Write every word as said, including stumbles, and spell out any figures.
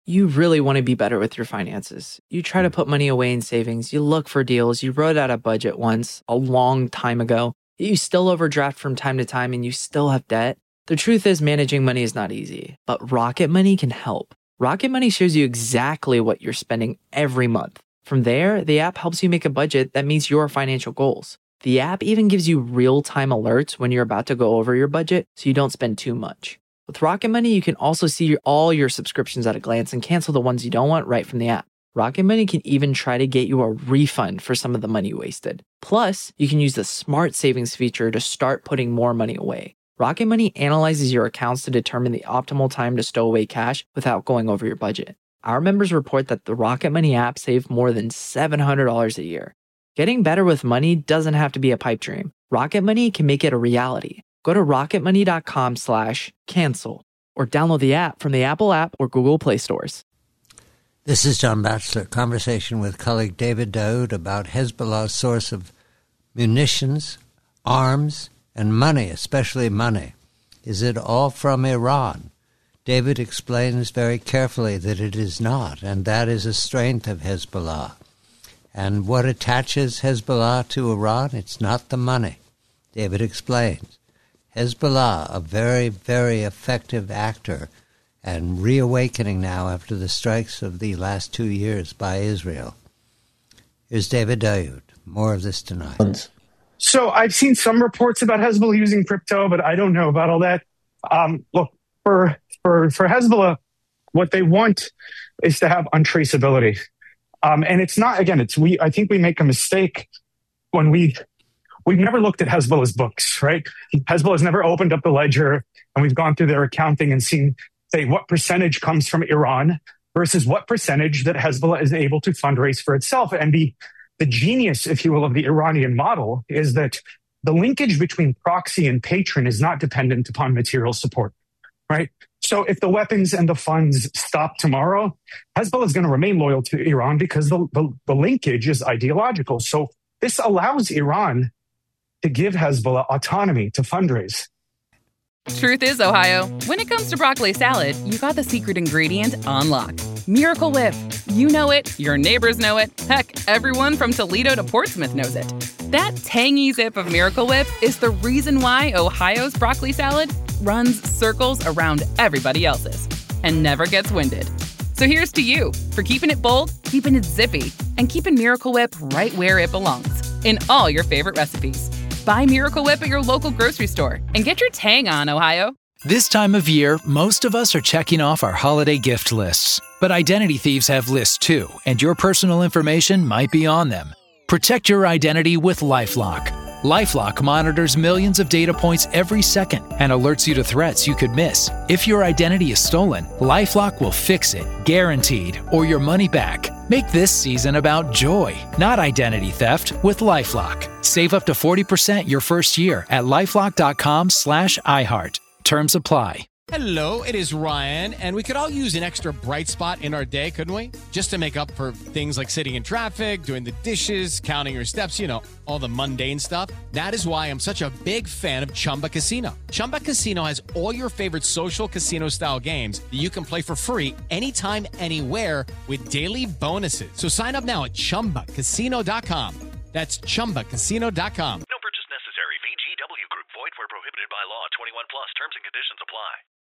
You really want to be better with your finances. You try to put money away in savings, you look for deals, you wrote out a budget once a long time ago, you still overdraft from time to time and you still have debt. The truth is managing money is not easy, but Rocket Money can help. Rocket Money shows you exactly what you're spending every month. From there, the app helps you make a budget that meets your financial goals. The app even gives you real-time alerts when you're about to go over your budget so you don't spend too much. With Rocket Money, you can also see all your subscriptions at a glance and cancel the ones you don't want right from the app. Rocket Money can even try to get you a refund for some of the money you wasted. Plus, you can use the Smart Savings feature to start putting more money away. Rocket Money analyzes your accounts to determine the optimal time to stow away cash without going over your budget. Our members report that the Rocket Money app saved more than seven hundred dollars a year. Getting better with money doesn't have to be a pipe dream. Rocket Money can make it a reality. Go to rocketmoney.com slash cancel or download the app from the Apple app or Google Play stores. This is John Batchelor. Conversation with colleague David Daoud about Hezbollah's source of munitions, arms, and money, especially money. Is it all from Iran? David explains very carefully that it is not, and that is a strength of Hezbollah. And what attaches Hezbollah to Iran? It's not the money. David explains. Hezbollah, a very, very effective actor and reawakening now after the strikes of the last two years by Israel. Here's David Daoud. More of this tonight. So I've seen some reports about Hezbollah using crypto, but I don't know about all that. Um, look, for, for, for Hezbollah, what they want is to have untraceability. Um, and it's not, again, it's we. I think we make a mistake when we, we've never looked at Hezbollah's books, right? Hezbollah's never opened up the ledger and we've gone through their accounting and seen, say, what percentage comes from Iran versus what percentage that Hezbollah is able to fundraise for itself. And the, the genius, if you will, of the Iranian model is that the linkage between proxy and patron is not dependent upon material support, right? So if the weapons and the funds stop tomorrow, Hezbollah is going to remain loyal to Iran because the, the, the linkage is ideological. So this allows Iran to give Hezbollah autonomy to fundraise. Truth is, Ohio, when it comes to broccoli salad, you got the secret ingredient on lock. Miracle Whip. You know it, your neighbors know it, heck, everyone from Toledo to Portsmouth knows it. That tangy zip of Miracle Whip is the reason why Ohio's broccoli salad runs circles around everybody else's and never gets winded. So here's to you for keeping it bold, keeping it zippy, and keeping Miracle Whip right where it belongs, in all your favorite recipes. Buy Miracle Whip at your local grocery store and get your tang on, Ohio. This time of year, most of us are checking off our holiday gift lists. But identity thieves have lists too, and your personal information might be on them. Protect your identity with LifeLock. LifeLock monitors millions of data points every second and alerts you to threats you could miss. If your identity is stolen, LifeLock will fix it, guaranteed, or your money back. Make this season about joy, not identity theft, with LifeLock. Save up to forty percent your first year at LifeLock.com slash iHeart. Terms apply. Hello, it is Ryan, and we could all use an extra bright spot in our day, couldn't we? Just to make up for things like sitting in traffic, doing the dishes, counting your steps, you know, all the mundane stuff. That is why I'm such a big fan of Chumba Casino. Chumba Casino has all your favorite social casino-style games that you can play for free anytime, anywhere with daily bonuses. So sign up now at Chumba Casino dot com. That's Chumba Casino dot com.